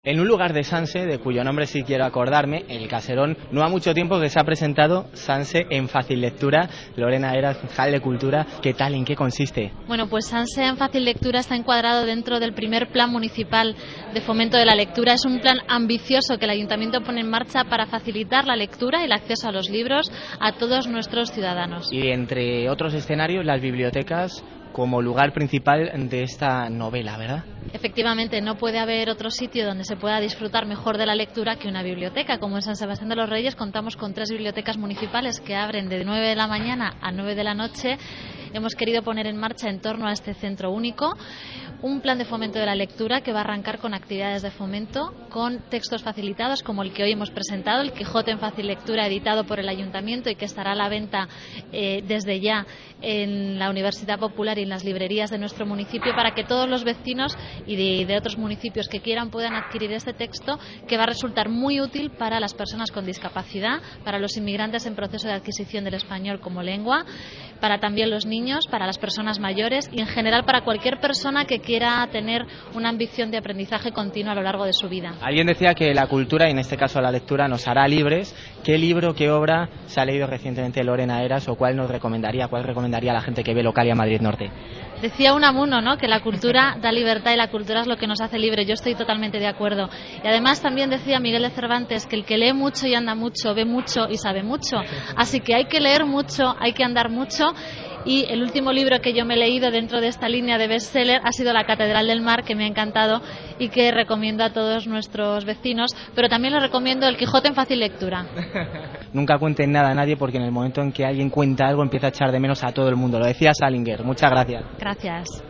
En un lugar de Sanse, de cuyo nombre sí quiero acordarme, el Caserón, no ha mucho tiempo que se ha presentado Sanse en Fácil Lectura. Lorena Heras, concejal de Cultura, ¿qué tal? ¿En qué consiste? Bueno, pues Sanse en Fácil Lectura está encuadrado dentro del primer plan municipal de fomento de la lectura. Es un plan ambicioso que el Ayuntamiento pone en marcha para facilitar la lectura y el acceso a los libros a todos nuestros ciudadanos. Y entre otros escenarios, las bibliotecas como lugar principal de esta novela, ¿verdad? Efectivamente, no puede haber otro sitio donde se pueda disfrutar mejor de la lectura que una biblioteca. Como en San Sebastián de los Reyes contamos con 3 bibliotecas municipales que abren de 9 de la mañana a 9 de la noche. Hemos querido poner en marcha, en torno a este centro único, un plan de fomento de la lectura que va a arrancar con actividades de fomento, con textos facilitados como el que hoy hemos presentado, el Quijote en Fácil Lectura, editado por el Ayuntamiento y que estará a la venta desde ya en la Universidad Popular y en las librerías de nuestro municipio, para que todos los vecinos y de otros municipios que quieran puedan adquirir este texto, que va a resultar muy útil para las personas con discapacidad, para los inmigrantes en proceso de adquisición del español como lengua, para también los niños, para las personas mayores y en general para cualquier persona que quiera tener una ambición de aprendizaje continuo a lo largo de su vida. Alguien decía que la cultura, y en este caso la lectura, nos hará libres. ¿Qué libro, qué obra se ha leído recientemente Lorena Heras o cuál nos recomendaría, cuál recomendaría a la gente que ve Localia Madrid Norte? Decía Unamuno, ¿no?, que la cultura da libertad y la cultura es lo que nos hace libre. Yo estoy totalmente de acuerdo. Y además también decía Miguel de Cervantes que el que lee mucho y anda mucho, ve mucho y sabe mucho. Así que hay que leer mucho, hay que andar mucho. Y el último libro que yo me he leído dentro de esta línea de bestseller ha sido La Catedral del Mar, que me ha encantado y que recomiendo a todos nuestros vecinos, pero también les recomiendo El Quijote en Fácil Lectura. Nunca cuenten nada a nadie, porque en el momento en que alguien cuenta algo empieza a echar de menos a todo el mundo. Lo decía Salinger. Muchas gracias. Gracias.